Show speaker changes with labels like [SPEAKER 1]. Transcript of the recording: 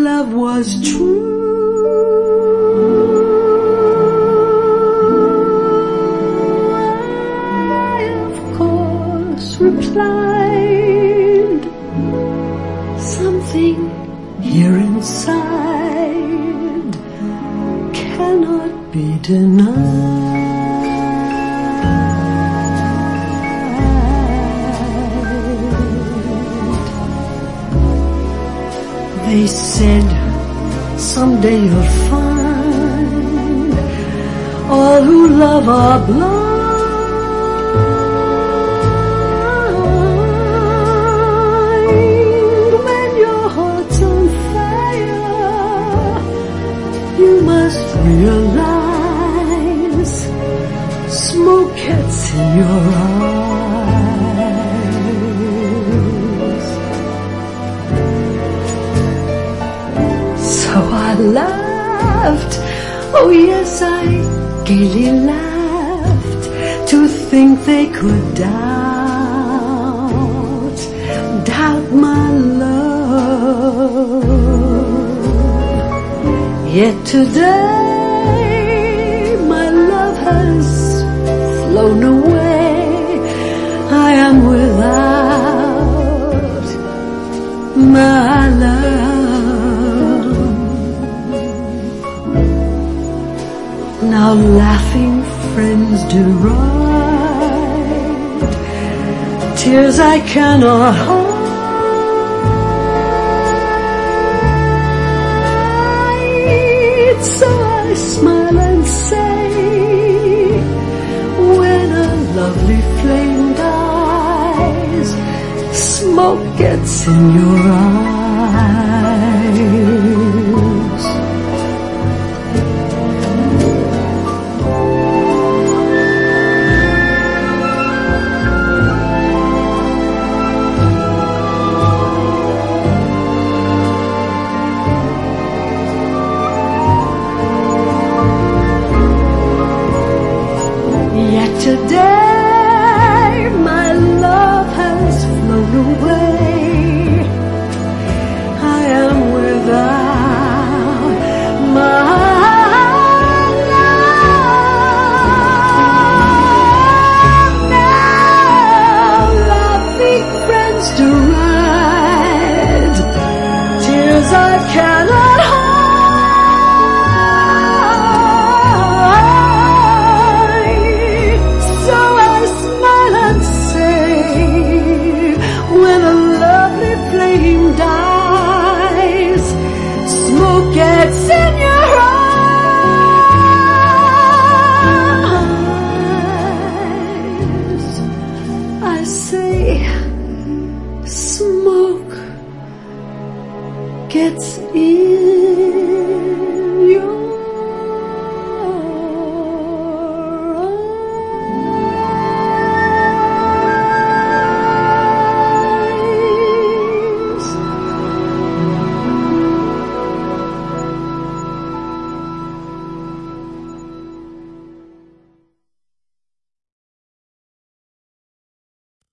[SPEAKER 1] love was true. I, of course, replied, something here inside cannot be denied. They said, someday you'll find all who love are blind. When your heart's on fire, you must realize smoke gets in your eyes. So I laughed, oh yes, I gaily laughed, to think they could doubt my love. Yet today my love has flown away. I am without my love. Now laughing friends deride tears I cannot hide. So I smile and say, when a lovely flame dies, smoke gets in your eyes. Today my love has flown away. I am without my love. Now laughing friends deride tears I cannot